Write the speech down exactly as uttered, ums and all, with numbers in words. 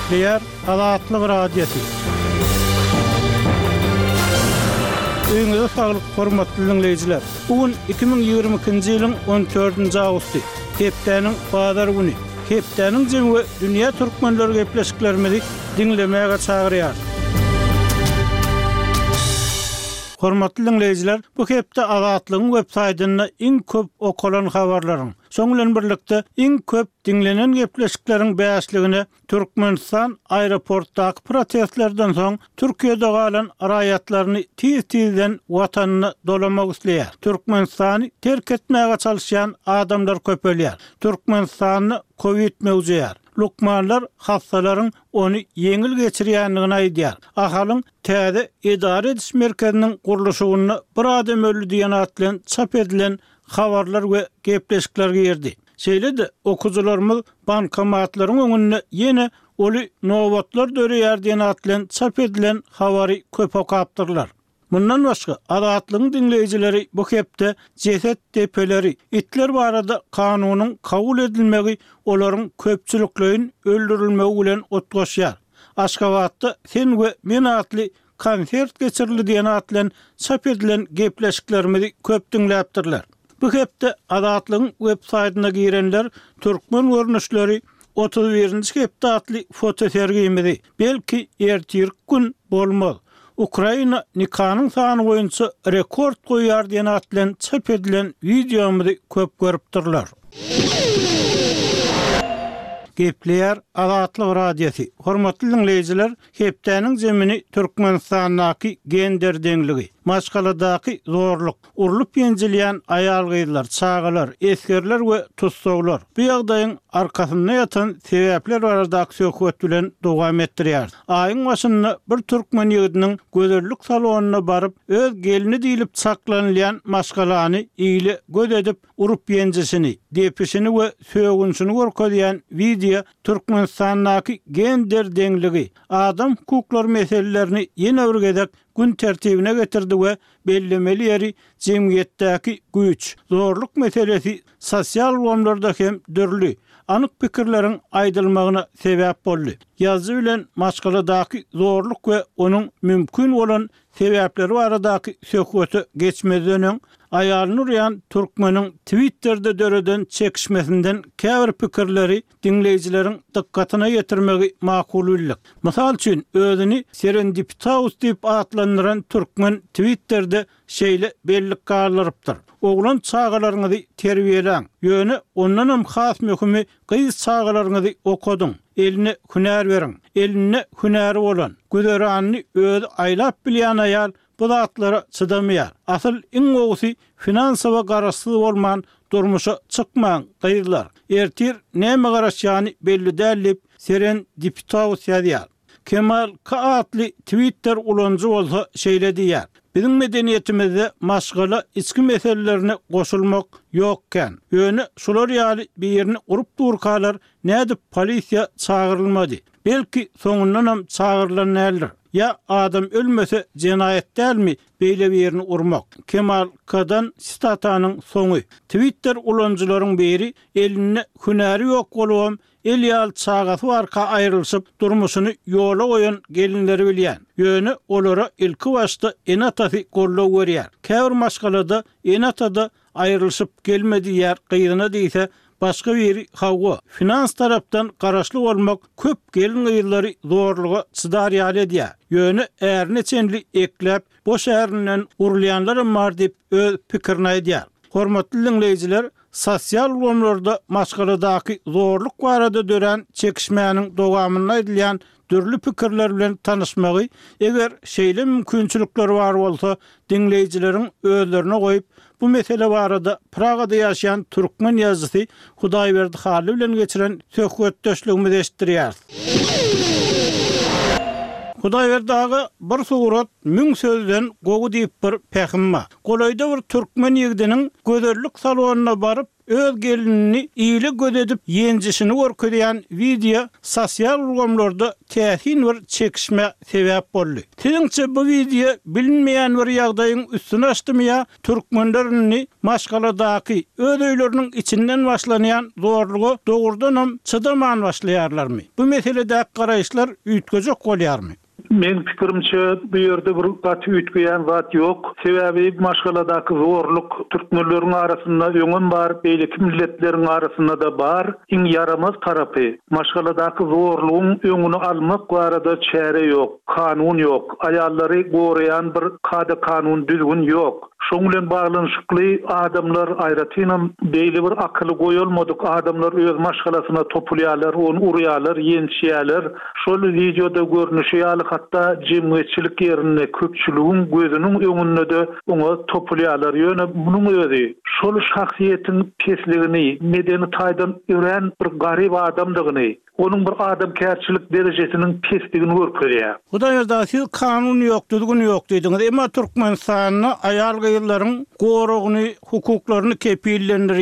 Gepleyer Azatlyk radiosu. Öňüňizde saglyk, hormatly dinleyijiler. Bugün iki bin ýygrimi ikinji ýylyň on dördünji awgusty. Hepdeniň bazar güni. Hepdeniň jemgy dünýä türkmenleri gepleşiklerimizi dinlemäge çagyrýar. Hormatly dinleyijiler, bu hepde Azatlygyň websaýtyna iň köp okulan habarlaryň, şoň bilen birlikde iň köp dinlenen gepleşikleriň bäşligini Türkmenistan aeroportdaky protestlerden soň Türkiýede galan raýatlaryny tiz-tizden watanyny dolamak isleýär. Türkmenistany terk etmäge çalışýan adamlar köpelýär. Türkmenistany Covid mewjudýar. Lukmanlar hastalaryň onu yeňil geçirýändigini aýdýar. Ahalyň täze idare ediş merkeziniň gurulşyny bir adam öldü diýen atlan çap edilen habarlar we gepleşikler girdi. Şeýle-de okujularymyz bankomatlaryň öňüne ýene oly nowatlar döreýär diýen atlan çap edilen habary köp okapdyrlar. Bundan başga Azatlygyň dinleyijileri bu hepde ceset tepeleri, itler barada kanunyň kabul edilmegi olaryň köpçüliklerin öldürilmegi bilen otgaşýar. Aşgabatda sen we men atly konsert geçirildi diýen atlan çap edilen gepleşiklerimizi köp dinläpdirler. Bu hepde Azatlygyň websaýtyna girenler türkmen görnüşleri otuz birinji hepde atly foto sergimizi belki ertirk gün bolmaz. Ukraina nikahının sany boýunça rekord goýar diýen atlan çap edilen videomuzy köp görüpdirler. Gepleyer Azatlyk radiosu. Hormatly dinleyijiler, hepdeniň jemini Türkmenistanyň gender deňligi, maşgaladaky zorluk, urulup ýenjilýän aýal gyzlar, çagalar, eskerler we tutsaglar. Bu ýagdaýyň arkasynda ýatan sebäpler barada söhbet bilen dowam etdirýär. Aýyň başynda bir türkmen ýigitiniň gözellik salonyna baryp öz gelini diýilip saklanýan maşgalany ýyly göz edip urup ýenjisini, depişini we sögünçini görkezýän video Türkmenistanyň gender deňligi, adam hukuklary meselelerini ýene örgedek gün tertibine getirdi we bellemeli ýeri jemgyýetdäki güýç, zorluk meselesi sosial gomlarda hem dürli, anyk pikirleriň aýdylmagyna sebäp boldy. Ýazy bilen maşgaladaky zorluk we onuň mümkin bolan sebäpleri baradaky söhbeti geçmeden aýalyny urýan türkmeniň Twitter'de döreden çekişmesinden käbir pikirleri dinleyicileriň dikkatyna getirmegi makul bildik. Mysal üçin özüni Serendipitaus diýip atlandyran türkmen Twitter'de şeýle bellik garlarypdyr. Oglan çağalaryňyzy terbiýeleň, ýöne ondan hem has möhümi gyz çağalaryňyzy okudyň. Eline hünär beriň. Eline hünäri bolan, güderany öz aýlap bilýän aýal bu zatlara çydamaýar. Asyl iň ogusy finansawa garaşsyz bolman durmuşa çykmaň gyzlar. Ertir näme garaşýany belli dälip Serendipitaus ýazýar. Kemal K atly Twitter ulanjy bolsa şeýle diýär. Bizim medeniyetimizde maşgala içki meselelerine goşulmak yokken, ýöne şular ýaly bir ýerini urup durkalar nädip polisiýa çağırylmady. Belki soňundan hem çağırılan näler. Ya adam ölmese cinayet dälmi beýle bir ýerini urmak. Kemal K'dan statanyň soňy. Twitter ulanjylaryň biri eline hünäri ýok bolýan Elyal çağatı arka ayrılışıp durmuşunu yola koyan gelinleri bilýän. Ýöne olara ilki başta enatasy gollaw berýär. Käbir maşgalada enatada ayrılışıp gelmedi ýer gyýyna diýse başga biri hawwa. Finans tarapdan garaşly bolmak köp gelin gyýlary zorlugy çydarýar edýär. Ýöne ärini çenli ekläp boş ärinden urulýanlar bar diýip öz pikirini aýdýar. Hormatly dinleyijiler, sosial gomlarda maşgaladaky zorluk barada dören çekişmäniň dowamyny aýdylýan dürli pikirler bilen tanışmagy, eger şeýle mümkinçilikler bar bolsa, dinleyicileriň özlerine goýup bu mesele barada Pragada ýaşaýan türkmen ýazgysy Hudaýberdi Haly bilen geçiren söhbetdeşligimizi eşitdirýär. Hudaýberdi aga bir surat müň sözden gowy diýip bir pähimma. Golaýda bir türkmen ýigidiniň gözellik salonyna baryp öz gelinini iyili gödedip yencisini görkezýän video sosial urgamlarda täsin bir çekişme sebäp boldy. Tiňçe bu video bilinmeýän bir ýagdaýyň üstüne açdymya türkmenlerini maşgaladaky öz öýleriniň içinden başlanýan zorlugy dogurdanam çydaman başlaýarlarmy? Bu meselede garaýşlar üýtgejek bolýarmy? Men pikirimçe bu ýerde bir gaty üýtgeýän zat ýok. Sebäbi maşgaladaky zorluk türkmenleriň arasynda öňün bar, beýleki milletleriň arasynda da bar. Iň yaramaz tarapy maşgaladaky zorlugyň öňüni almak barada çäre ýok, kanun ýok. Aýallary goraýan bir kada kanun düzgün ýok. Şoň bilen baglanşykly adamlar aýratynam beýle bir akyly goýulmadyk adamlar öz maşgalasyna topulýarlar, onu urýarlar, ýençýärler. Şol videoda görnüşi ýaly hatda jemgyýetçilik ýerine köpçüligiň gözüniň öňünde de onu topulýarlar. Ýöne munyň özi şol şahsiýetiň pesligini, medeni taýdan ören bir garyp adamdygyny, onun bir adamkärçilik derejesiniň pesligini görkezýär. Hudaýda siz kanun ýok, düzgün ýok diýdiňiz. Emma Türkmenistanyň aýal gyýyllaryň goragyny, hukuklaryny kepillendir